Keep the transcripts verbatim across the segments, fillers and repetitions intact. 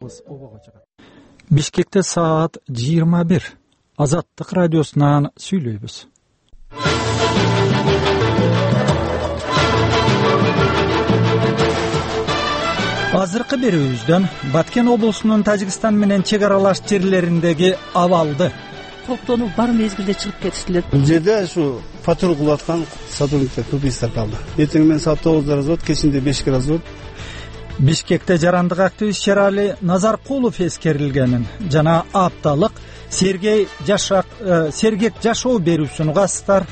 жолубуз обого чыгат. Бишкекте саат жыйырма бир. Азаттык радиосунан сүйлөйбүз. Азыркы берүүбүздөн Баткен облусунун Тажикстан менен чек аралаш жерлериндеги абалды, топтонуп бар мезгилде чыгып кетиштилер. Бул жерде ушу патруль кылып аткан сотрудниктер көпүйсүздөр калды. Эртең менен саат тогузда разот, кечинде бешке разот. Бишкекте жарандык активист Шерали Назаркулов эскерилгенин жана апталык Сергей Жашак э, Сергек жашоо берүүсүн угасыздар.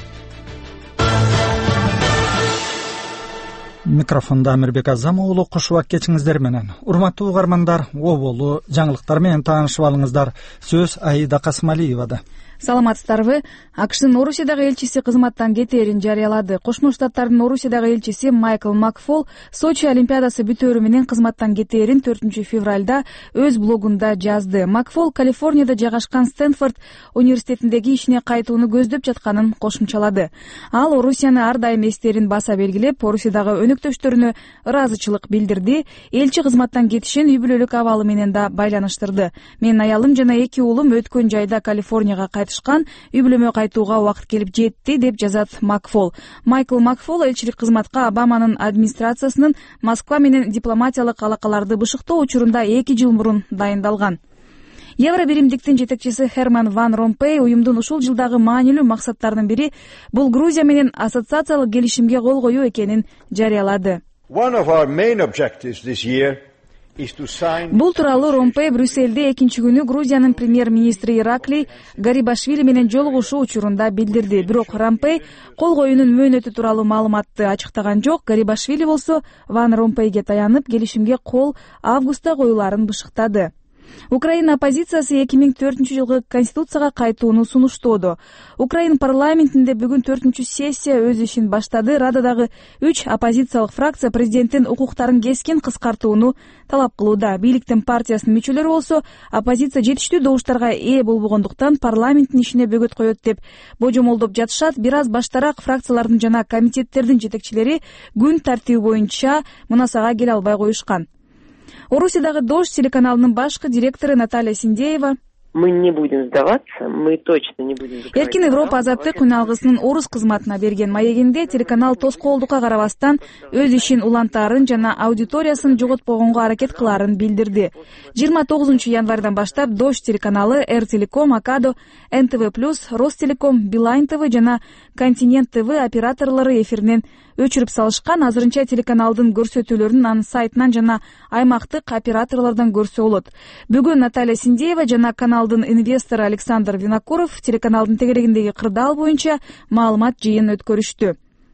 Микрофонда Амирбек Азам уулу, куш убак кечиңиздер менен. Урматтуу угармандар, оболу жаңылыктар менен таанышып алыңыздар. Сөз Аида Касмалиевада. Саламатсыздарбы? АКШнын Орусиядагы элчиси кызматтан кетээрин жарыялады. Кошмо Штаттардын Орусиядагы элчиси Майкл Макфол Сочи Олимпиадасы бүтөөрү менен кызматтан кетээрин төртүнчү февралда өз блогунда жазды. Макфол Калифорнияда жайгашкан Стэнфорд университетиндеги ишине кайтууну көздөп жатканын кошумчалады. Ал Орусияны ар дайым эстерин баса белгилеп, Орусиядагы өнөктөштөрүнө ыраазычылык билдирди. Элчи кызматтан кетишин үй бүлөлүк абалы менен да байланыштырды. Менин аялым жана эки уулум өткөн жайда Калифорнияга кайтышкан, үй бүлөмө кайтууга убакыт келип жетти, деп жазат Макфол. Майкл Макфол элчилик кызматка Обаманын администрациясынын Москва менен дипломатиялык алакаларды бышыктоо учурунда эки жыл мурун дайындалган. Евро биримдиктин жетекчиси Херман Ван Ромпей уюмдун ушул жылдагы маанилүү максаттарынын бири бул Грузия менен ассоциациялык келишимге кол коюу экенин жарыялады. Бул тууралуу Ромпей Брюссельде экинчи күнү Грузиянын премьер-министри Ираклий Гарибашвили менен жолугушуу учурунда билдирди. Бирок Ромпей кол коюунун мөөнөтү тууралуу маалыматты ачыктаган жок. Гарибашвили болсо Ван Ромпейге таянып, келишимге кол августта коюларын бышыктады. Украина оппозициясы эки миң төртүнчү жылкы конституцияга кайтууну сунуштоодо. Украин парламентинде бүгүн төртүнчү сессия өз ишин баштады. Рададагы үч оппозициялык фракция президенттин укуктарын кескин кыскартууну талап кылууда. Бийликтин партиясынын мүчөлөрү болсо оппозиция жетиштүү добуштарга ээ болбогондуктан парламенттин ишине бөгөт коет деп божомолдоп жатышат. Бир аз баштараак фракциялардын жана комитеттердин жетекчилери күн тартиби боюнча мунасага келе албай коюшкан. Орусиядагы Дождь телеканалынын башкы директору Наталья Синдеева: Мы не будем сдаваться, мы точно не будем закрывать. Эркин Европа азаттык күн алгысынын орус кызматына берген маегинде телеканал тоскоолдукка карабастан өз ишин улантаарын жана аудиториясын жоготпогонго аракет кылаарын билдирди. жыйырма тогузунчу январдан баштап Дождь телеканалы Эр Телеком, Акадо, Эн Тэ Вэ плюс, Ростелеком, Билайн Тэ Вэ жана Континент Тэ Вэ операторлору эфиринен өчүрүп салышкан. Азырынча телеканалдын көрсөтүүлөрүн анын сайтынан жана аймактык операторлордон көрсө болот. Бүгүн Наталья Синдеева жана каналдын инвестору Александр Винокуров телеканалдын тегерегиндеги кырдаал боюнча маалымат жыйын өткөрүштү.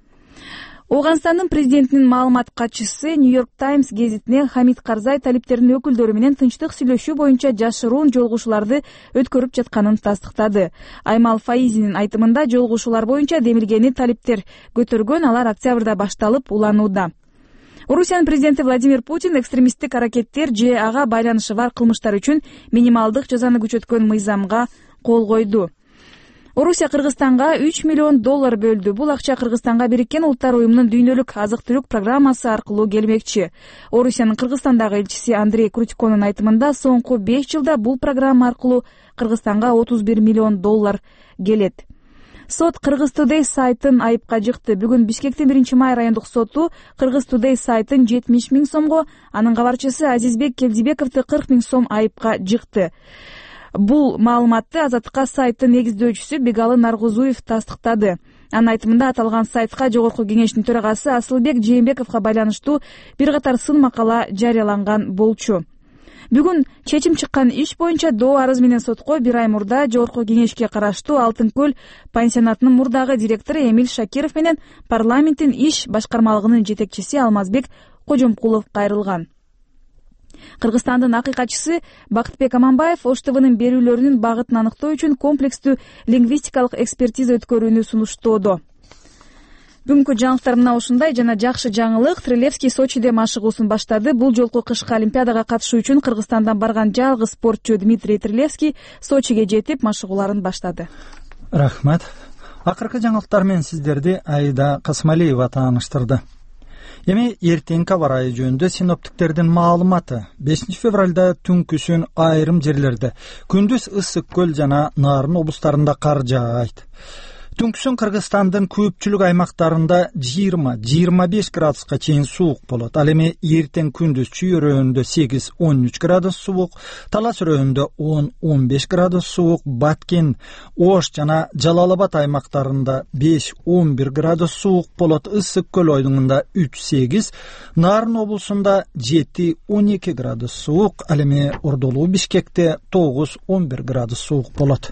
Оганстандын президентинин маалымат катчысы Нью-Йорк Таймс гезитине Хамид Карзай талиптердин өкүлдөрү менен тынчтык сүйлөшүү боюнча жашыруун жолугушууларды өткөрүп жатканын тастыктады. Аймал Фаизинин айтымында жолугушуулар боюнча демилгени талиптер көтөргөн, алар октябрда башталып уланууда. Орусиянын президенти Владимир Путин экстремисттик аракеттер же ага байланышы бар кылмыштар үчүн минималдык жазаны күчөткөн мыйзамга кол койду. Орусия Кыргызстанга үч миллион доллар бөлдү. Бул акча Кыргызстанга Бириккен Улуттар уюмунун дүйнөлүк азык-түлүк программасы аркылуу келмекчи. Орусиянын Кыргызстандагы элчиси Андрей Крутиконун айтымында соңку беш жылда бул программа аркылуу Кыргызстанга отуз бир миллион доллар келет. Сот Кыргыз Today сайтын айыпка жыкты. Бүгүн Бишкектин биринчи май райондук соту Кыргыз Today сайтын жетимиш миң сомго, анын кабарчысы Азизбек Келдибековду кырк миң сом айыпка жыкты. Бул маалыматты Азаттыкка сайттын негиздөөчүсү Бегалы Наргузуев тастыктады. Анын айтымында аталган сайтка жогорку кеңештин төрагасы Асылбек Жээнбековго байланыштуу бир катар сын макала жарыяланган болчу. Бүгүн чечим чыккан иш боюнча доо арыз менен сотко бир ай мурда жогорку кеңешке караштуу Алтын көл пансионатынын мурдагы директору Эмиль Шакиров менен парламенттин иш башкармалыгынын жетекчиси Алмазбек Кожомкулов кайрылган. Кыргызстандын акыйкатчысы Бакытбек Аманбаев Ош Тэ Вэнин берүүлөрүнүн багытын аныктоо үчүн комплекстүү лингвистикалык экспертиза өткөрүүнү сунуштоодо. Бүгүнкү жаңылыктар мына ушундай жана жакшы жаңылык. Трилевский Сочиде машыгуусун баштады. Бул жолку кышкы Олимпиадага катышуу үчүн Кыргызстандан барган жалгыз спортчу Дмитрий Трилевский Сочиге жетип машыгууларын баштады. Рахмат. Акыркы жаңылыктар менен сиздерди Аида Касмалиева тааныштырды. Эми эртеңки аба ырайы жөнүндө синоптиктердин маалыматы. бешинчи февралда түнкүсүн айрым жерлерде, күндүз ысык көл жана Нарын облустарында кар жаайт. Түнкүсүн Кыргызстандын көпчүлүк аймактарында жыйырма жыйырма беш градуска чейин суук болот. Ал эми эртең күндүз чүйөрөндө сегиз он үч градус суук, Талас өрөөндөндө он он беш градус суук, Баткен, Ош жана Жалал Абад аймактарында беш он бир градус суук болот. Ысык көл ойдуңунда үч сегиз, Нарын облусунда жети он эки градус суук, ал эми Ордолуу Бишкекте тогуз он бир градус суук болот.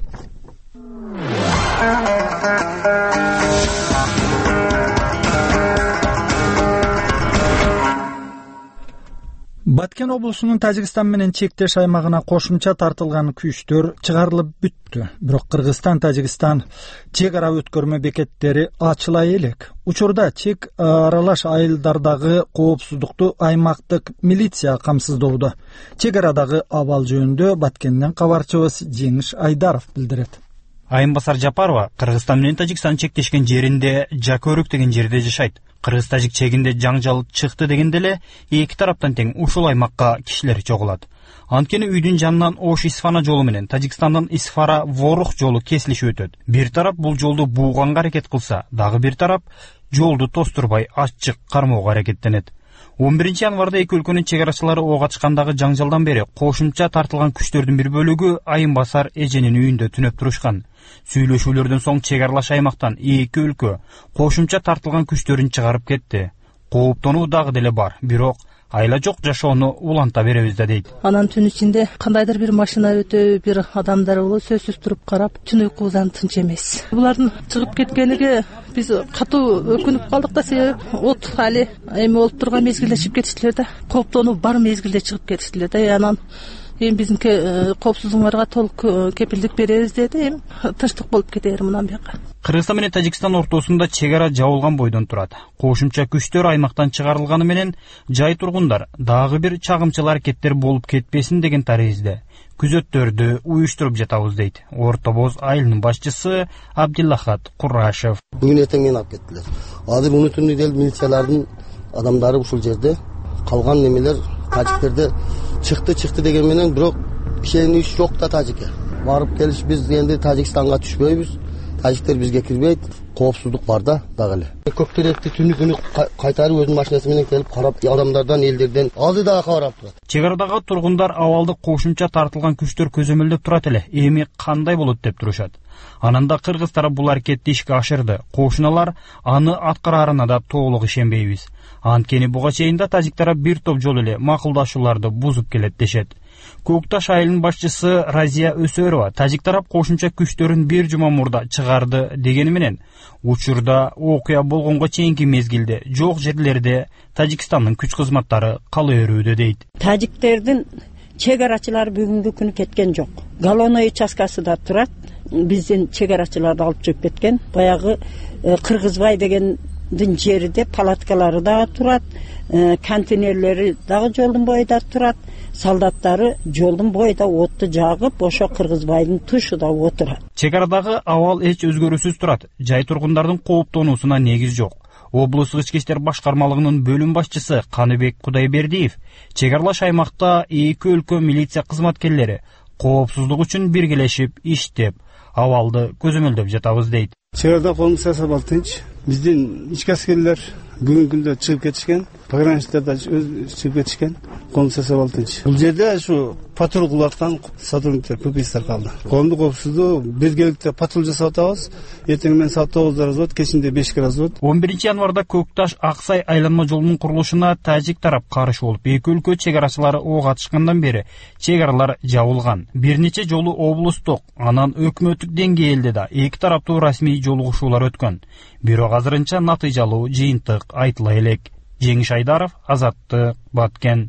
Баткен облусунун Тажикстан менен чектеш аймагына кошумча тартылган күчтөр чыгарылып бүттү. Бирок Кыргызстан Тажикстан чек ара өткөрмө бекеттери ачыла элек. Учурда чек аралаш айылдардагы коопсуздукту аймактык милиция камсыздоодо. Чек арадагы абал жөнүндө Баткенден кабарчыбыз Жеңиш Айдаров билдирет. Айымбасар Жапарова Кыргызстан менен Тажикстан чектешкен жеринде Жакөрүк деген жерде жашайт. Кыргыз-тажик чегинде жаңжал чыкты дегенде эле эки тараптан тең ушул аймакка кишилер чогулат. Анткени үйдүн жанынан Ош-Исфана жолу менен Тажикстандын Исфара-Ворух жолу кесилишип өтөт. Бир тарап бул жолду бууганга аракет кылса, дагы бир тарап жолду тостурбай ачык кармоого аракеттенет. он биринчи январда эки өлкөнүн чек арачылары ок ачкандагы жаңжалдан бери кошумча тартылган күчтөрдүн бир бөлүгү айымбасар эженин үйүндө түнөп турушкан. Сүйлөшүүлөрдөн соң чек аралаш аймактан эки өлкө кошумча тартылган күчтөрүн чыгарып кетти. Кооптонуу дагы деле бар, бирок айла жок жашоону уланта беребиз да дейт. Анан түн ичинде кандайдыр бир машина өтөбү, бир адамдар болуп сөзсүз туруп карап, түн уйкубуздан тынч эмес. Булардын чыгып кеткениге биз катуу өкүнүп калдык да, себеби от али эми болуп турган мезгилде чыгып кетиштилер да, кооптонуу бар мезгилде чыгып кетиштилер да. Анан эми биздин коопсуздугуңарга толук кепилдик беребиз деди. Эми тынчтык болуп кетер мындан бияка. Кыргызстан менен Тажикстан ортосунда чек ара жабылган бойдон турат. Кошумча күчтөр аймактан чыгарылганы менен жай тургундар дагы бир чагымчыл аракеттер болуп кетпесин деген таризде күзөттөрдү уюштуруп жатабыз дейт Орто Боз айылынын башчысы Абдиллахат Курашев. Бүгүн эртең менен алып кеттилер. Азыр унутунду дел милициялардын адамдары ушул жерде калган немелер тажиктерде чыкты чыкты деген менен, бирок ишенич жок да тажикке. Барып келиш биз энди Тажикстанга түшпөйбүз. Тажиктер бизге кирбейт. Коопсуздук бар да дагы эле. Көктеректи түнү күнү кайтарып өзүнүн машинасы менен келип карап, адамдардан, элдерден азыр дагы кабар алып турат. Чек арадагы тургундар абалды кошумча тартылган күчтөр көзөмөлдөп турат эле. Эми кандай болот деп турушат. Ананда Кыргыз тарап бул аракетти ишке ашырды. Кошуналар аны аткарарына да толук ишенбейбиз. Анткени буга чейин да тажик тарап бир топ жолу эле макулдашууларды бузуп келет дешет. Көкташ айылынын башчысы Разия Өсөрова тажик тарап кошумча күчтөрүн бир жума мурда чыгарды дегени менен, учурда окуя болгонго чейинки мезгилде жок жерлерде Тажикстандын күч кызматтары кала өрүүдө дейт. Тажиктердин чек арачылары бүгүнкү күнү кеткен жок. Галоной участкасында турат. Биздин чек арачыларды алып чыгып кеткен. Баягы Кыргызбай дегендин жеринде палаткалары дагы турат, контейнерлери дагы жолдун боюнда турат. Солдаттары жолдун боюнда отту жагып, ошо Кыргызбайдын тушуда отурат. Чек арадагы абал эч өзгөрүүсүз турат. Жай тургундардын кооптонуусуна негиз жок. Облустук ички иштер башкармалыгынын бөлүм башчысы Каныбек Кудайбердиев чек аралаш аймакта эки өлкө милиция кызматкерлери коопсуздук үчүн биргелешип иштеп, абалды көзөмөлдөп жатабыз дейт. Чек арада коомчулук абал тынч. Биздин ички аскерлер бүгүнкү күндө чыгып кетишкен, пограничниктер да чыгып кетишкен, коомчулук абал тынч. Бул жерде ушу патруль кылып аткан сотрудниктер, ппистер калды. Коомдук коопсуздугу биргеликте патруль жасап атабыз. Эртең менен саат тогузда разот, кечинде беш разот. он биринчи январда Көкташ Аксай айланма жолунун курулушуна тажик тарап каршы болуп, эки өлкө чек арачылары ок атышкандан бери чек аралар жабылган. Бир нече жолу облустук, анан өкмөттүк деңгээлде да эки тараптуу расмий жолугушуулар өткөн. Бирок азырынча натыйжалуу жыйынтык айтыла элек. Жеңиш Айдаров, Азаттык, Баткен.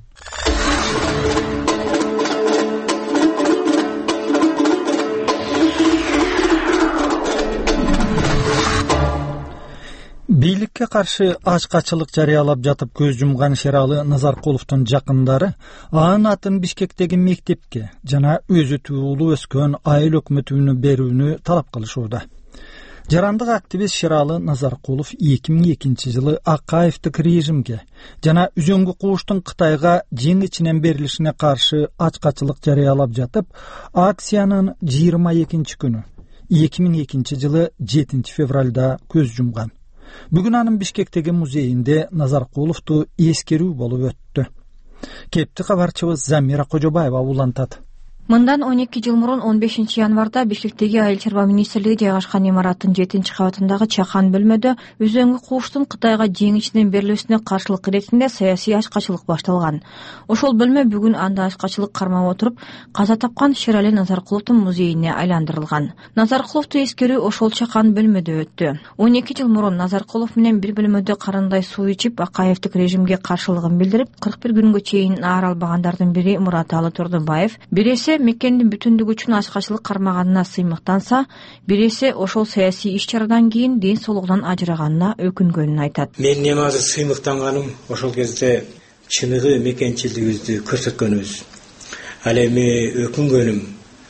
Бийликке каршы ачкачылык жарыялап жатып көз жумган Шералы Назаркуловдун жакындары анын атын Бишкектеги мектепке жана өзү туулуу өскөн айыл өкмөтүнө берүүнү талап кылышууда. жарандык активист Шералы Назаркулов эки миң экинчи жылы Акаевдик режимге жана үзөңгү кууштун Кытайга жең ичинен берилишине каршы ачкачылык жарыялап жатып, акциянын жыйырма экинчи күнү эки миң экинчи жылы жетинчи февралда көз жумган. Бүгүн анын Бишкектеги музейинде Назаркуловду эскерүү болуп өттү. Кепти кабарчыбыз Замира Кожобаева улантат. Мындан он эки жыл мурун он бешинчи январда Бишкектеги Айыл чарба министрлиги жайгашкан имараттын жетинчи кабатындагы чакан бөлмөдө үзөңгү кууштун Кытайга жең ичинен берилүүсүнө каршылык иретинде саясий ачкачылык башталган. Ошол бөлмө бүгүн анда ачкачылык кармап отуруп, каза тапкан Шерали Назаркуловдун музейине айландырылган. Назаркуловду эскерүү ошол чакан бөлмөдө өттү. он эки жыл мурун Назаркулов менен бир бөлмөдө карандай суу ичип, Акаевдик режимге каршылыгын билдирип, кырк бир күнгө чейин аар албагандардын бири Мураталы Турдунбаев, биресе мекендин бүтүндүгү үчүн ачкачылык кармаганына сыймыктанса, биресе ошол саясий иш-чарадан кийин ден соолугунан ажыраганына өкүнгөнүн айтат. Мен эми азыр сыймыктанганым ошол кезде чыныгы мекенчилигибизди көрсөткөнүбүз. Ал эми өкүнгөнүм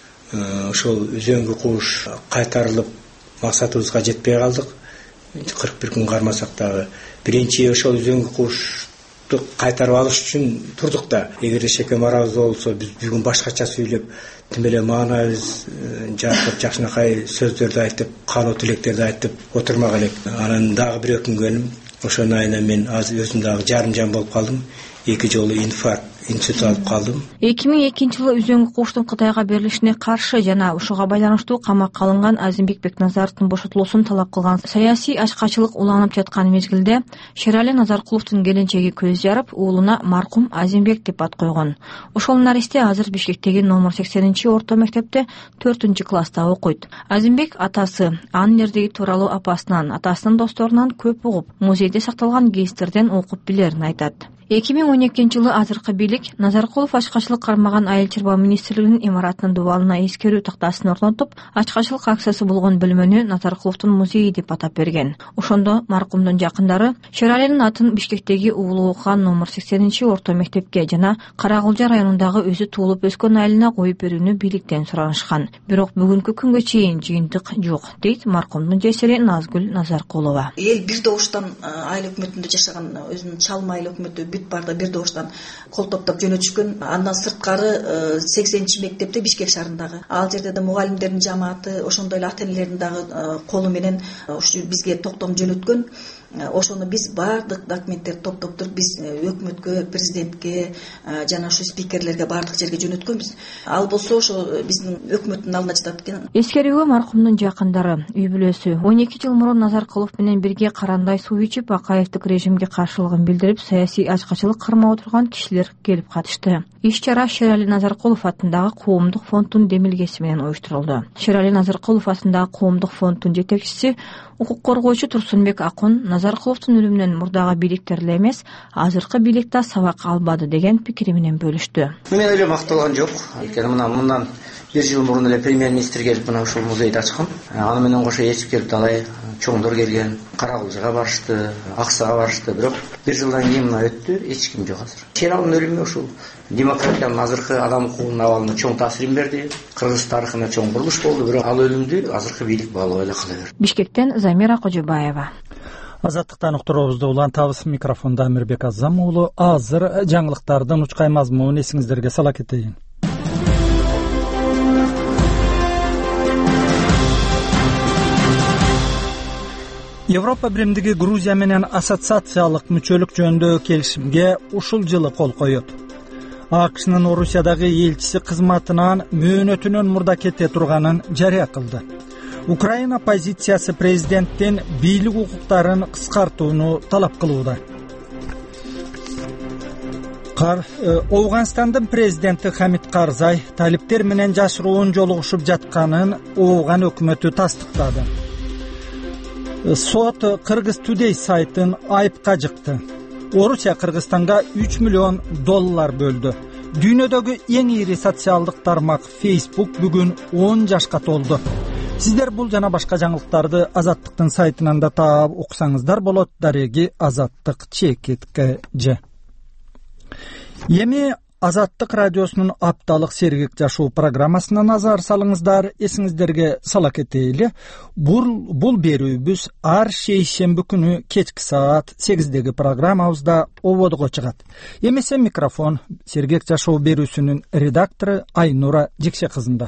ошол үзөңгү кууш кайтарылып максатыбызга жетпей калдык. кырк бир күн кармасак дагы биринчи ошол үзөңгү кууш кайтарып алыш үчүн турдук да. Эгерде шекем арабыз болсо биз бүгүн башкача сүйлөп, тим эле маанайыбыз жаркырап, жакшынакай сөздөрдү айтып, каалоо тилектерди айтып отурмак элек. Анан дагы бир өкүнгөнүм, ошонун айынан мен азыр өзүм дагы жарым жан болуп калдым. Эки жолу инфаркт, инсульт алып калдым. эки миң экинчи жылы үзөңгү кууштун Кытайга берилишине каршы жана ушуга байланыштуу камакка алынган Азимбек Бекназаровдун бошотулуусун талап кылган саясий ачкачылык уланып жаткан мезгилде Шерали Назаркуловдун келинчеги көз жарып, уулуна маркум Азимбек деп ат койгон. Ошол наристе азыр Бишкектеги номер сексенинчи орто мектепте төртүнчү класста окуйт. Азимбек атасы анын эрдиги тууралуу апасынан, атасынын досторунан көп угуп, музейде сакталган гезиттерден окуп билерин айтат. эки миң он экинчи жылы азыркы бийлик Назаркулов ачкачылык кармаган Айыл чарба министрлигинин имараттын дубалына эскерүү тактасын орнотуп, ачкачылык акциясы болгон бөлмөнү Назаркуловдун музейи деп атап берген. Ошондо маркумдун жакындары Шералинин атын Бишкектеги уулу окуган номер сексенинчи орто мектепке жана Карагулжа районундагы өзү туулуп өскөн айылына коюп берүүнү бийликтен суранышкан. Бирок бүгүнкү күнгө чейин жыйынтык жок, дейт маркумдун жесири Назгүл Назаркулова. Эл бир добуштан айыл өкмөтүндө жашаган, өзүнүн чалма айыл өкмөтү бүт барда бир добуштан кол топтоп жөнөтүшкөн. Андан сырткары сексенинчи мектепте Бишкек шаарындагы. Ал жерде да мугалимдердин жамааты, ошондой эле ата энелердин дагы колу менен ушу бизге токтом жөнөткөн. Ошону биз бардык документтерди топтоп туруп биз өкмөткө, президентке жана ушу спикерлерге бардык жерге жөнөткөнбүз. Ал болсо ошо биздин өкмөттүн алдына жатат экен. Эскерүүгө маркумдун жакындары, үй бүлөсү он эки жыл мурун Назаркулов менен бирге карандай суу ичип, Акаевдик режимге каршылыгын билдирип, саясий ачкачылык кармап отурган кишилер келип катышты. Иш-чара Шерали Назаркулов атындагы коомдук фонддун демилгеси менен уюштурулду. Шерали Назаркулов атындагы коомдук фонддун жетекчиси, укук коргоочу Турсунбек Акун Назаркуловдун өлүмүнөн мурдагы бийликтер эле эмес, азыркы бийлик да сабак албады деген пикири менен бөлүштү. Мен эле макталган жок. Анткени мына мындан бир жыл мурун эле премьер-министр келип мына ушул музейди ачкан. Аны менен кошо ээчип келип далай чоңдор келген, Карагулжага барышты, Аксага барышты, бирок бир жылдан кийин мына өттү, эч ким жок азыр. Шералинин өлүмү ушул демократиянын азыркы адам укугунун абалына чоң таасирин берди. Кыргыз тарыхына чоң бурулуш болду, бирок ал өлүмдү азыркы бийлик баалабай эле кала берди. Бишкектен Замира Кожобаева. Азаттыктан уктуруубузду улантабыз. Микрофонда Амирбек Азам уулу. Азыр жаңылыктардын учкай мазмунун эсиңиздерге сала кетейин. Европа биримдиги Грузия менен ассоциациялык мүчөлүк жөнүндө келишимге ушул жылы кол коёт. АКШнын Орусиядагы элчиси кызматынан мөөнөтүнөн мурда кете турганын жарыя кылды. Украина оппозициясы президенттин бийлик укуктарын кыскартууну талап кылууда. Ооганстандын президенти Хамид Карзай талиптер менен жашыруун жолугушуп жатканын Ооган өкмөтү тастыктады. Сот Кыргыз Today сайтын айыпка жыкты. Орусия Кыргызстанга үч миллион доллар бөлдү. Дүйнөдөгү эң ири социалдык тармак Facebook бүгүн он жашка толду. Сиздер бул жана башка жаңылыктарды Азаттыктын сайтынан да таап окусаңыздар болот. Дареги Азаттык чекитке же. Эми Азаттык радиосунун апталык сергек жашоо программасына назар салыңыздар. Эсиңиздерге сала кетели. Бул бул берүүбүз ар шейшемби күнү кечки саат сегиздеги программабызда ободго чыгат. Эмесе микрофон сергек жашоо берүүсүнүн редактору Айнура Жекше кызында.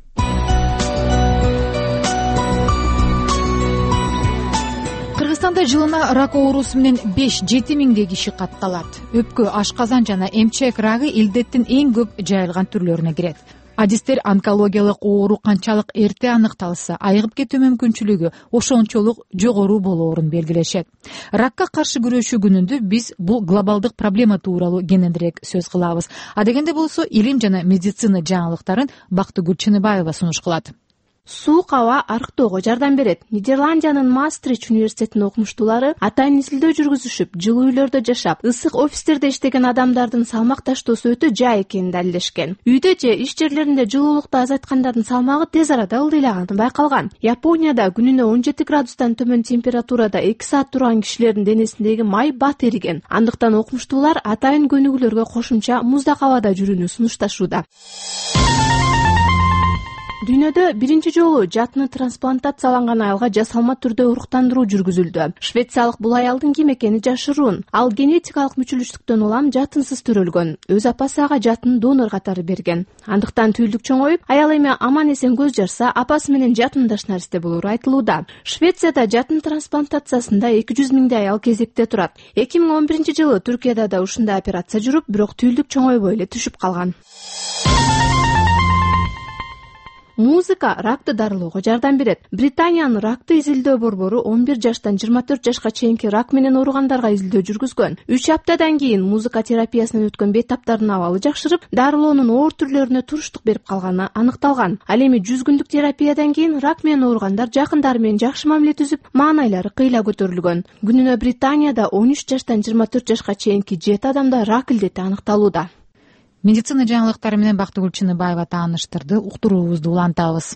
Кыргызстанда жылына рак оорусу менен беш жети миңдей киши катталат. Өпкө, ашказан жана эмчек рагы илдеттин эң көп жайылган түрлөрүнө кирет. Адистер онкологиялык оору канчалык эрте аныкталса, айыгып кетүү мүмкүнчүлүгү ошончолук жогору болоорун белгилешет. Ракка каршы күрөшүү күнүндө биз бул глобалдык проблема тууралуу кененирээк сөз кылабыз. А дегенде болсо, илим жана медицина жаңылыктарын Бактыгүл Чыныбаева сунуш кылат. Суук аба арыктоого жардам берет. Нидерландиянын Маастрихт университетинин окумуштуулары атайын изилдөө жүргүзүшүп, жылуу үйлөрдө жашап, ысык офистерде иштеген адамдардын салмак таштоосу өтө жай экенин далилдешкен. Үйдө же иш жерлеринде жылуулукту азайткандардын салмагы тез арада ылдыйлаганы байкалган. Японияда күнүнө он жети градустан төмөн температурада эки саат турган кишилердин денесиндеги май бат эриген. Андыктан окумуштуулар атайын көнүгүүлөргө кошумча муздак абада жүрүүнү сунушташууда. Дүйнөдө биринчи жолу жатыны трансплантацияланган айылга жасалма түрдө уруктандыруу жүргүзүлдү. Швециялык бул аялдын ким экени жашыруун. Ал генетикалык мүчүлүштүктөн улам жатынсыз төрөлгөн. Өз апасы ага жатын донор катары берген. Андыктан түйүлдүк чоңоюп, аял эми аман эсен көз жарса, апасы менен жатындаш наристе болору айтылууда. Швецияда жатын трансплантациясында эки жүз миңдей аял кезекте турат. эки миң он биринчи жылы Түркияда да ушундай операция жүрүп, бирок түйүлдүк чоңойбой эле түшүп калган. Музыка ракты дарылоого жардам берет. Британиянын ракты изилдөө борбору он бир жаштан жыйырма төрт жашка чейинки рак менен ооругандарга изилдөө жүргүзгөн. үч аптадан кийин музыка терапиясынан өткөн бейтаптардын абалы жакшырып, дарылоонун оор түрлөрүнө туруштук берип калганы аныкталган. Ал эми жүз күндүк терапиядан кийин рак менен ооругандар жакындары менен жакшы мамиле түзүп, маанайлары кыйла көтөрүлгөн. Күнүнө Британияда он үч жаштан жыйырма төрт жашка чейинки жети адамда рак илдети аныкталууда. Медицина жаңылыктары менен Бактыгүл Чыныбаева тааныштырды. Уктуруубузду улантабыз.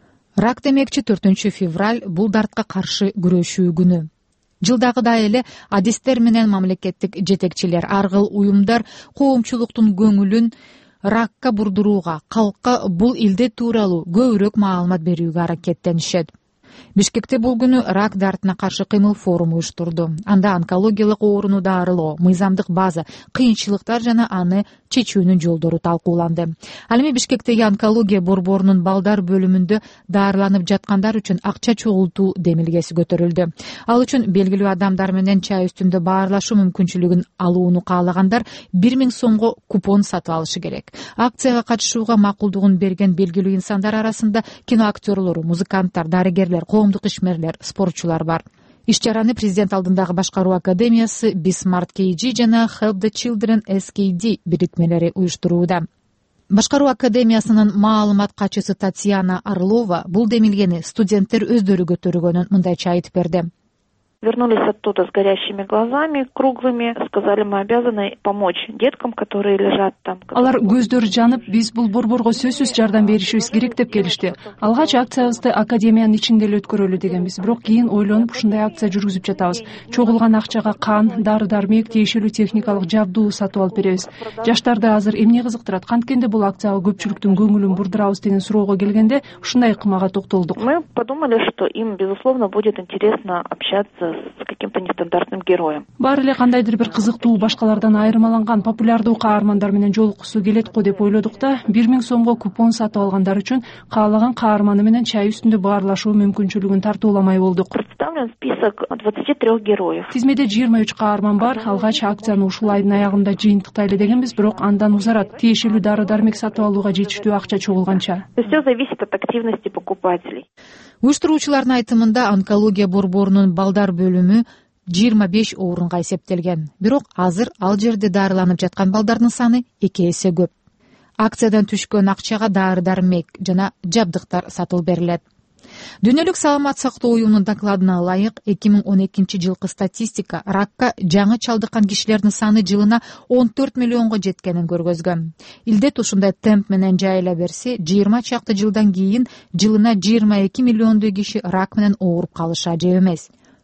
Рак демекчи төртүнчү февраль бул дартка каршы күрөшүү күнү. Жылдагыдай эле адистер менен мамлекеттик жетекчилер, аргыл уюмдар коомчулуктун көңүлүн ракка бурдурууга, калкка бул илдет тууралуу көбүрөөк маалымат берүүгө аракеттенишет. Бишкекте бул күнү рак дартына каршы кыймыл форуму уюштурду. Анда онкологиялык ооруну дарылоо, мыйзамдык база, кыйынчылыктар жана аны чечүүнүн жолдору талкууланды. Ал эми Бишкектеги онкология борборунун балдар бөлүмүндө дарыланып жаткандар үчүн акча чогултуу демилгеси көтөрүлдү. Ал үчүн белгилүү адамдар менен чай үстүндө баарлашуу мүмкүнчүлүгүн алууну каалагандар бир миң сомго купон сатып алышы керек. Акцияга катышууга макулдугун берген белгилүү инсандар арасында киноактерлору, музыканттар, дарыгерлер, коомдук ишмерлер, спортчулар бар. Иш-чараны президент алдындагы башкаруу академиясы Be Smart кей джи жана Help the Children эс кей ди бирикмелери уюштурууда. Башкаруу академиясынын маалымат катчысы Татьяна Орлова бул демилгени студенттер өздөрү көтөргөнүн мындайча айтып берди. Вернулись оттуда с горящими глазами, круглыми. Сказали, мы обязаны помочь деткам, которые лежат там. Алар көздөрү жанып, биз бул борборго сөзсүз жардам беришибиз керек деп келишти. Алгач акциябызды академиянын ичинде эле өткөрөлү дегенбиз, бирок кийин ойлонуп ушундай акция жүргүзүп жатабыз. Чогулган акчага кан, дары-дармек, тиешелүү техникалык жабдуу сатып алып беребиз. Жаштарды азыр эмне кызыктырат? Канткенде бул акцияга көпчүлүктүн көңүлүн бурдурабыз деген суроого келгенде ушундай ыкмага токтолдук. Мы подумали, что им, безусловно, будет интересно общаться с каким-то нестандартным героем. Баары эле кандайдыр бир кызыктуу, башкалардан айырмаланган популярдуу каармандар менен жолуккусу келет го деп ойлодук да, бир миң сомго купон сатып алгандар үчүн каалаган каарманы менен чай үстүндө баарлашуу мүмкүнчүлүгүн тартууламай болдук. Представлен список двадцати трёх героев. Тизмеде жыйырма үч каарман бар. Алгач акцияны ушул айдын аягында жыйынтыктайлы дегенбиз, бирок андан узарат. Тиешелүү дары-дармек сатып алууга жетиштүү акча чогулганча. Всё зависит от активности покупателей. Уюштуруучулардын айтымында онкология борборунун балдар бөлүмү жыйырма беш орунга эсептелген. Бирок азыр ал жерде дарыланып жаткан балдардын саны эки эсе көп. Акциядан түшкөн акчага дары-дармек жана жабдыктар сатылып берилет. Дүйнөлүк саламат сактоо уюмунун докладына ылайык, эки миң он экинчи жылкы статистика ракка жаңы чалдыккан кишилердин саны жылына он төрт миллионго жеткенин көргөзгөн. Илдет ушундай темп менен жайыла берсе, жыйырма чакты жылдан кийин жылына жыйырма эки миллиондой киши рак менен ооруп калышы ажеп эмес.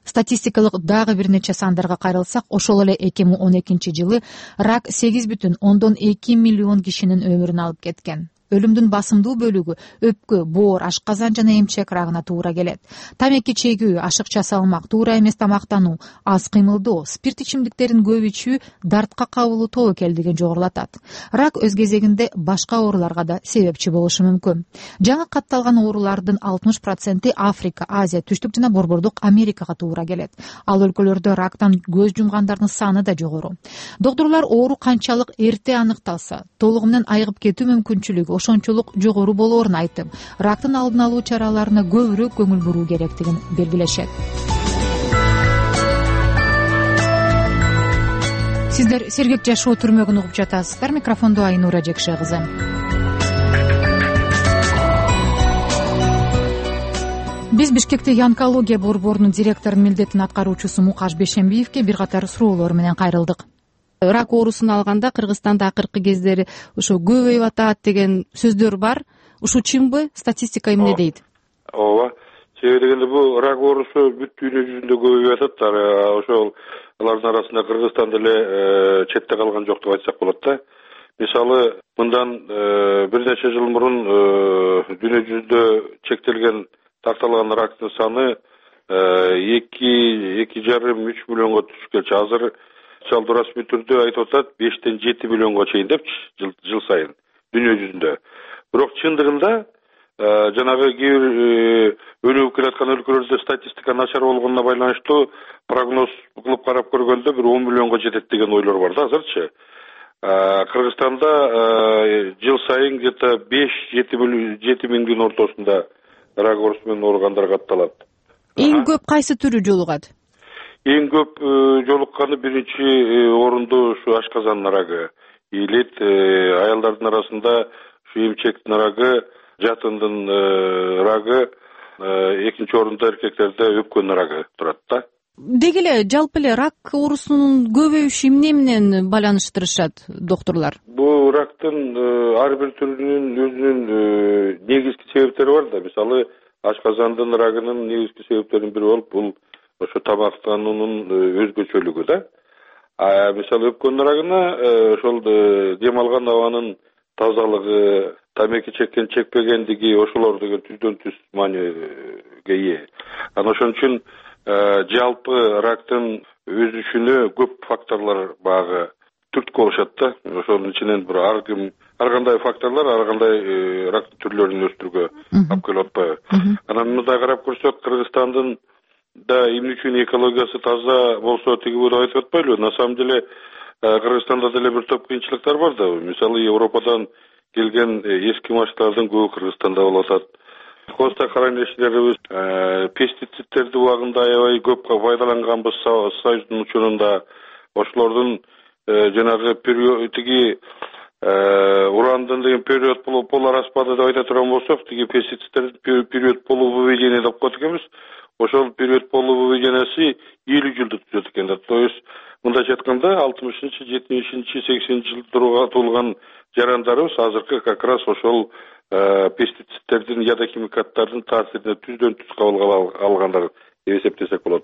статистикалык дагы бир нече сандарга кайрылсак, ошол эле эки миң он экинчи жылы рак сегиз бүтүн ондон эки миллион кишинин өмүрүн алып кеткен. Өлүмдүн басымдуу бөлүгү өпкө, боор, ашказан жана эмчек рагына туура келет. Тамеки чегүү, ашыкча салмак, туура эмес тамактануу, аз кыймылдоо, спирт ичимдиктерин көп ичүү дартка кабылуу тобокелдигин жогорулатат. Рак өз кезегинде башка ооруларга да себепчи болушу мүмкүн. Жаңы катталган оорулардын алтымыш проценти Африка, Азия, Түштүк жана Борбордук Америкага туура келет. Ал өлкөлөрдө рактан көз жумгандардын саны да жогору. Доктурлар оору канчалык эрте аныкталса, толугу менен айыгып кетүү мүмкүнчүлүгү ошончолук жогору болоорун айтып, рактын алдын алуу чараларына көбүрөөк көңүл буруу керектигин белгилешет. Сиздер Сергек жашоо түрмөгүн угуп жатасыздар. Микрофондо Айнура Жекше кызы. Биз Бишкектеги онкология борборунун директорунун милдетин аткаруучусу Мукаш Бешембиевке бир катар суроолор менен кайрылдык. Рак оорусун алганда Кыргызстанда акыркы кездери ошо көбөйүп атат деген сөздөр бар. Ушул чынбы? Статистика эмне дейт? Ооба. Себеби дегенде бул рак оорусу бүт дүйнө жүзүндө көбөйүп атат. Ошол алардын арасында Кыргызстан деле четте калган жок деп айтсак болот да. Мисалы, мындан бир нече жыл мурун дүйнө жүзүндө чектелген такталган рактын саны эки эки жарым үч миллионго түшүп келчү. Азыр чалдуу расмий түрдө айтып атат бештен жети миллионго чейин депчи жыл, жыл сайын дүйнө жүзүндө. Бирок чындыгында жанагы кээ бир өнүгүп келаткан өлкөлөрдө статистика начар болгонуна байланыштуу прогноз кылып карап көргөндө бир он миллионго жетет деген ойлор бар да азырчы. Кыргызстанда жыл сайын где-то беш жети миңдин ортосунда рак оорусу менен ооругандар катталат. Эң көп кайсы түрү жолугат? Эң көп жолукканы биринчи орунду ушу ашказан рагы ийилет. Аялдардын арасында ушу эмчектин рагы, жатындын рагы, экинчи орунда эркектерде өпкөнүн рагы турат да. Деги эле жалпы эле рак оорусунун көбөйүшү эмне менен байланыштырышат доктурлар? Бул рактын ар бир түрүнүн өзүнүн негизги себептери бар да. Мисалы, ашказандын рагынын негизги себептеринин бири болуп бул ошо тамактануунун өзгөчөлүгү да. А мисалы өпкөн рагына ошол дем алган абанын тазалыгы, тамеки чеккен чекпегендиги ошолор деген түздөн түз мааниге ээ. Анан ошон үчүн жалпы рактын өсүшүнө көп факторлор багы түрткү болушат да. Ошонун ичинен бир ар ким ар кандай факторлор ар кандай рактын түрлөрүн өстүрүүгө алып келип атпайбы. Анан мындай карап көрсөк, Кыргызстандын да эмне үчүн экологиясы таза болсо тиги деп айтып атпайлыбы? На самом деле Кыргызстанда деле бир топ кыйынчылыктар бар да. Мисалы, Европадан келген эски машиналардын көбү Кыргызстанда болуп атат. Хостохранилищелерибиз пестицидтерди убагында аябай көп пайдаланганбыз Союздун учурунда. Ошолордун жанагы тиги урандын деген период полу распада деп айта турган болсок, тиги пестицидтердин период полувыведения деп коет экенбиз. Ошол период полувыведениясы элүү жылды түзөт экен да. То есть мындайча айтканда алтымышынчы, жетимишинчи, сексенинчи жылдарга туулган жарандарыбыз азыркы как раз ошол пестицидтердин яда химикаттардын таасирине түздөн түз кабыл алгандар деп эсептесек болот.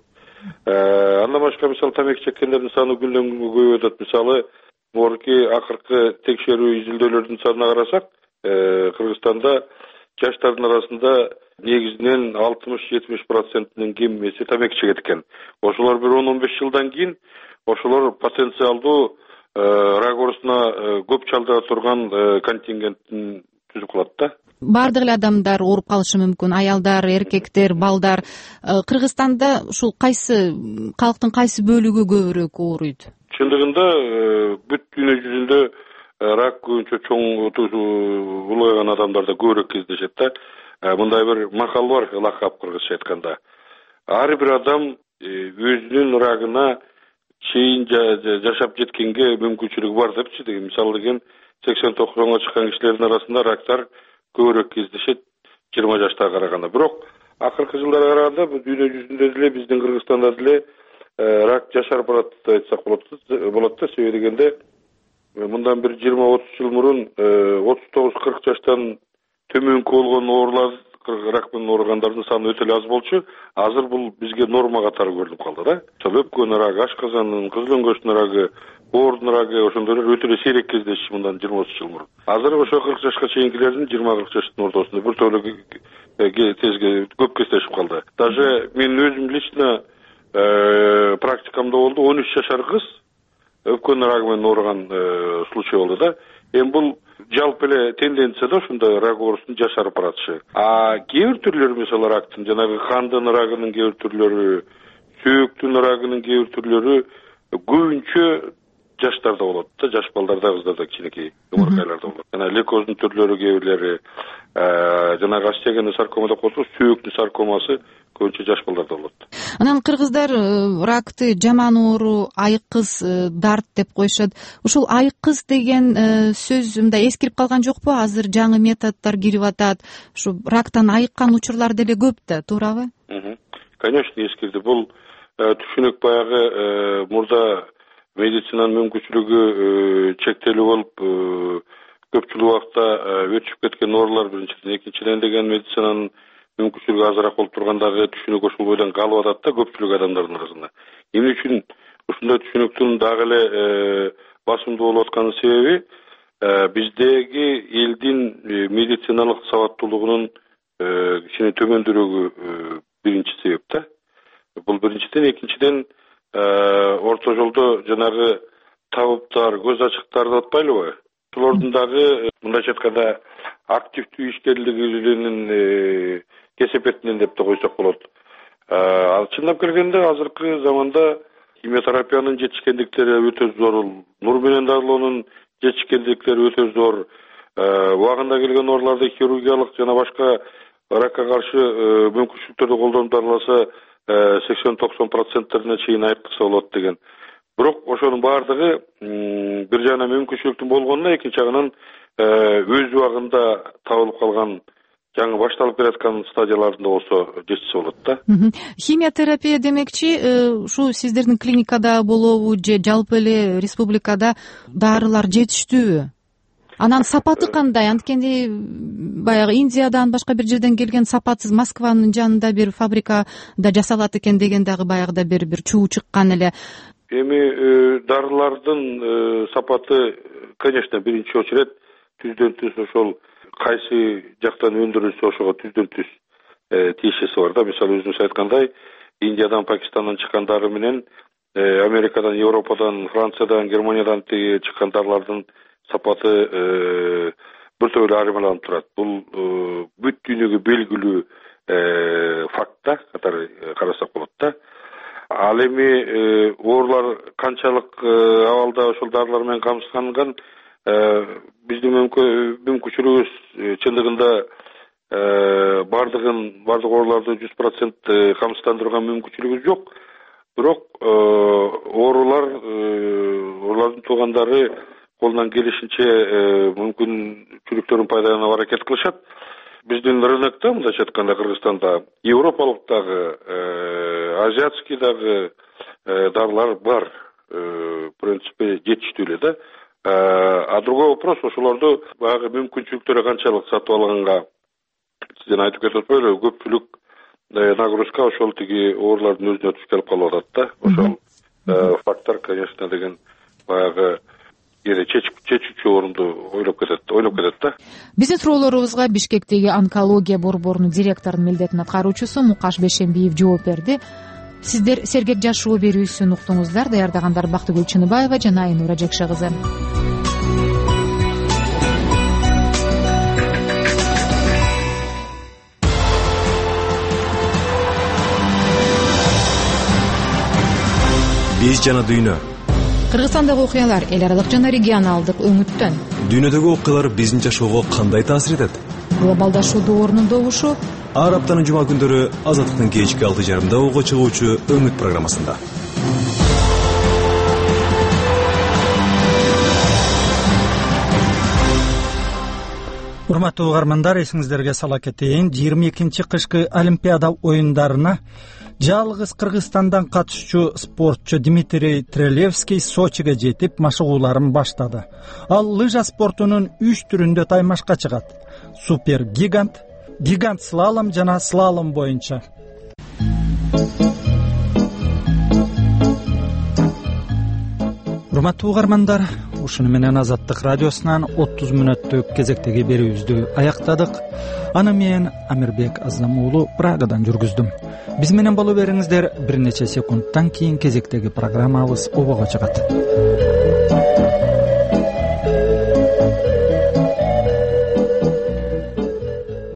Андан башка мисалы тамеки чеккендердин саны күндөн күнгө көбөйүп атат. Мисалы, мурки акыркы текшерүү изилдөөлөрдүн санына карасак, Кыргызстанда жаштардын арасында негизинен алтымыш-жетимиш процентинин кем эмеси тамеки чегет экен. Ошолор бир он он беш жылдан кийин ошолор потенциалдуу рак оорусуна көп чалдыра турган контингенттин түзүп калат да. Бардык эле адамдар ооруп калышы мүмкүн, аялдар, эркектер, балдар. Кыргызстанда ушул кайсы калктын кайсы бөлүгү көбүрөөк ооруйт? Чындыгында бүт дүйнө жүзүндө рак көбүнчө чоң улгайган адамдарда көбүрөөк кездешет да. Мындай бир макал бар, лакап кыргызча айтканда. Ар бир адам өзүнүн рагына чейин жашап жеткенге мүмкүнчүлүгү бар депчи. Мисалы деген сексен токсонго чыккан кишилердин арасында рактар көбүрөөк кездешет жыйырма жаштага караганда. Бирок акыркы жылдарга караганда бул дүйнө жүзүндө деле биздин Кыргызстанда деле рак жашар барат деп айтсак болот да. Себеби дегенде мындан бир жыйырма отуз жыл мурун отуз тогуз кырк жаштан төмөнкү болгон оорулар рак менен ооругандардын саны өтө эле аз болчу. Азыр бул бизге норма катары көрүнүп калды да. Ошол өпкөнүн рагы, ашказандын, кызыл өңгөчтүн рагы, боордун рагы ошондор өтө эле сейрек кездешчү мындан жыйырма отуз жыл мурун. Азыр ошо кырк жашка чейинкилердин жыйырма кырк жаштын ортосунда бир топ эле тезге көп кездешип калды. Даже мен өзүм лично практикамда болду, он үч жашар кыз өпкөнүн рагы менен ооруган случай болду да. Эми бул жалпы эле тенденция да, ушундай рак оорусунун жашарып баратышы. А кээ бир түрлөрү, мисалы рактын, жанагы кандын рагынын кээ бир түрлөрү, сөөктүн рагынын кээ бир түрлөрү көбүнчө жаштарда болот да, жаш балдарда, кыздарда, кичинекей ымыркайларда болот. Жана лейкоздун түрлөрү кээ бирлери, жанагы остеогенный саркома деп коебуз, сөөктүн саркомасы көбүнчө жаш балдарда болот. Анан кыргыздар ракты жаман оору, айкыз, дарт деп коюшат. Ушул айкыз деген сөз мындай эскирип калган жокпу? Азыр жаңы методдор кирип атат. Ушу рактан айыккан учурлар деле көп да, туурабы? Конечно, эскирди. Бул түшүнүк баягы мурда медицинанын мүмкүнчүлүгү чектелүү болуп, көпчүлүк убакта өтүшүп кеткен оорулар биринчиден, экинчиден деген медицинанын мүмкүнчүлүгү азыраак болуп тургандагы түшүнүк ошол бойдон калып атат да көпчүлүк адамдардын арасында. Эмне үчүн ушундай түшүнүктүн дагы эле басымдуу болуп атканын себеби биздеги элдин медициналык сабаттуулугунун кичине төмөндүрөгү биринчи себеп да. Бул биринчиден, экинчиден орто жолдо жанагы табыптар, көз ачыктар деп атпайлыбы? Ошолордун дагы мындайча айтканда активдүү ишкерлигинин кесепетинен деп да койсок болот. Ал чындап келгенде азыркы заманда химиотерапиянын жетишкендиктери өтө зор, нур менен дарылоонун жетишкендиктери өтө зор. Убагында келген ооруларды хирургиялык жана башка ракка каршы мүмкүнчүлүктөрдү колдонуп дарыласа сексен токсон проценттерине чейин айыкса болот деген. Бирок ошонун баардыгы бир жагынан мүмкүнчүлүктүн болгонуна, экинчи жагынан өз убагында табылып калган жаңы башталып келаткан стадияларында болсо жетсе болот да. Химиотерапия демекчи, ушу сиздердин клиникада болобу же жалпы эле республикада дарылар жетиштүүбү? Анан сапаты кандай? Анткени баягы Индиядан, башка бир жерден келген сапатсыз, Москванын жанында бир фабрикада жасалат экен деген дагы баягыда бир бир чуу чыккан эле. Эми дарылардын сапаты, конечно, биринчи очеред түздөн түз ошол кайсы жактан өндүрүлсө ошого түздөн түз тиешеси бар да. Мисалы өзүңүз айткандай, Индиядан, Пакистандан чыккан дары менен Америкадан, Европадан, Франциядан, Германиядан чыккан дарылардын сапаты бир топ эле айырмаланып турат. Бул бүт дүйнөгө белгилүү факт да, катары карасак болот да. Ал эми оорулар канчалык абалда ошол дарылар менен камсызданган, биздин мүмкүнчүлүгүбүз чындыгында бардыгын, бардык ооруларды жүз процент камсыздандырган мүмкүнчүлүгүбүз жок. Бирок оорулар, оорулардын туугандары колунан келишинче мүмкүнчүлүктөрүн пайдаланууга аракет кылышат. Биздин рынокто, мындайча айтканда, Кыргызстанда европалык дагы, азиатский дагы дарылар бар. В принципе, жетиштүү эле да. А другой вопрос, ошолорду баягы мүмкүнчүлүктөрү канчалык сатып алганга сизден айтып кетип атпайлыбы, көпчүлүк нагрузка ошол тиги оорулардын өзүнө түшүп келип калып атат да. Ошол факттар, конечно, деген баягы чечүүчү орунду ойлоп кетет, ойлоп кетет да. Биздин суроолорубузга Бишкектеги онкология борборунун директорунун милдетин аткаруучусу Мукаш Бешембиев жооп берди. Сиздер Сергек жашоо берүүсүн уктуңуздар. Даярдагандар Бактыгүл Чыныбаева жана Айнура Жекше кызы. Биз жана дүйнө. Кыргызстандагы окуялар эл аралык жана регионалдык өңүттөн. Дүйнөдөгү окуялар биздин жашоого кандай таасир этет? Глобалдашуу доорунун добушу ар аптанын жума күндөрү Азаттыктын кечки алты жарымда ого чыгуучу өңүт программасында. Урматтуу угармандар, эсиңиздерге сала кетейин, жыйырма экинчи кышкы Олимпиада оюндарына жалгыз Кыргызстандан катышчу спортчу Дмитрий Трелевский Сочиге жетип машыгууларын баштады. Ал лыжа спортунун үч түрүндө таймашка чыгат: супер гигант, гигант слалом жана слалом боюнча. Урматтуу угармандар, ушуну менен Азаттык радиосунан отуз мүнөттүк кезектеги берүүбүздү аяктадык. Аны мен Амирбек Аздам уулу Прагадан жүргүздүм. Биз менен боло бериңиздер, бир нече секундтан кийин кезектеги программабыз обого чыгат.